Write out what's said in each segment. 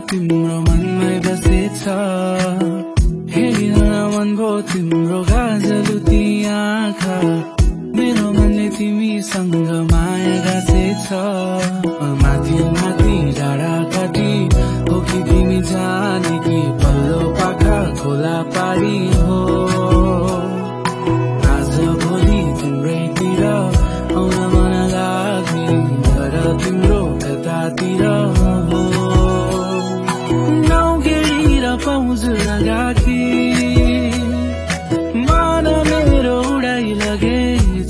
तिम्रो मनमै बसेछ हेरिन मन भो तिम्रो गाजलुती आँखा मेरो मनले तिमीसँग माया गाँसेछ माथि माथि डाँडा काटी हो कि तिमी जाने कि पल्लो पाखा खोला पारी हो आज भोलि तिम्रैतिर आउन मन लाग्ने तर तिम्रो कतातिर हो नौगेडी र पाउज लगाकी मन मेरो उडाइ लगेछ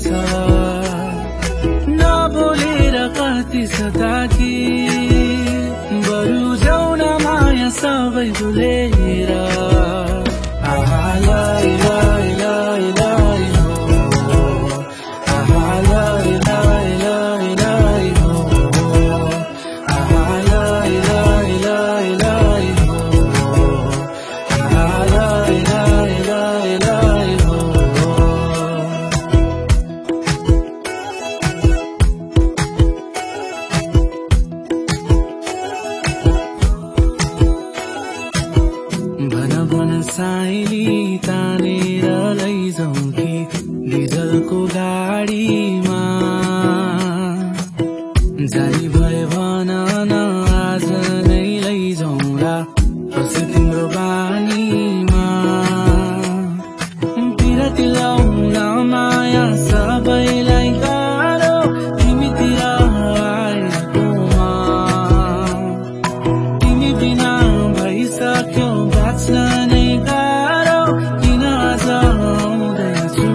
नबोलेर कति सताकी बरु जाउन माया सबै भुलेर आहा लाई लाई लाई लाई हो आहा लाई लाई लाई लाई हो आहा लाई लाई लाई लाई हो आहा लाई लाई लाई लाई हो भन साइली तानेर लैजाउँ कि डिजलको गाडीमा जाली भए भन न आज नै लैजाउँला पछि तिम्रो बानीमा पिरती लाउन माया सबैलाई गाह्रो तिमीतिर आएकोमा तिमी बिना भइसक्यो बाँच्न नै गाह्रो किन आज आउँदैछु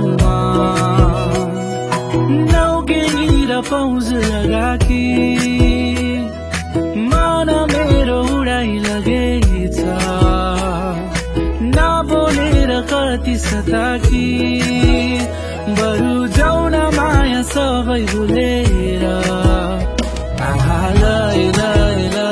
नौगेडी र पाउज लगाकी मन मेरो उडाइ लगेछ नबोलेर कति सताकी बरु जाउन माया सबै भुलेर आहा लाई लाई लाई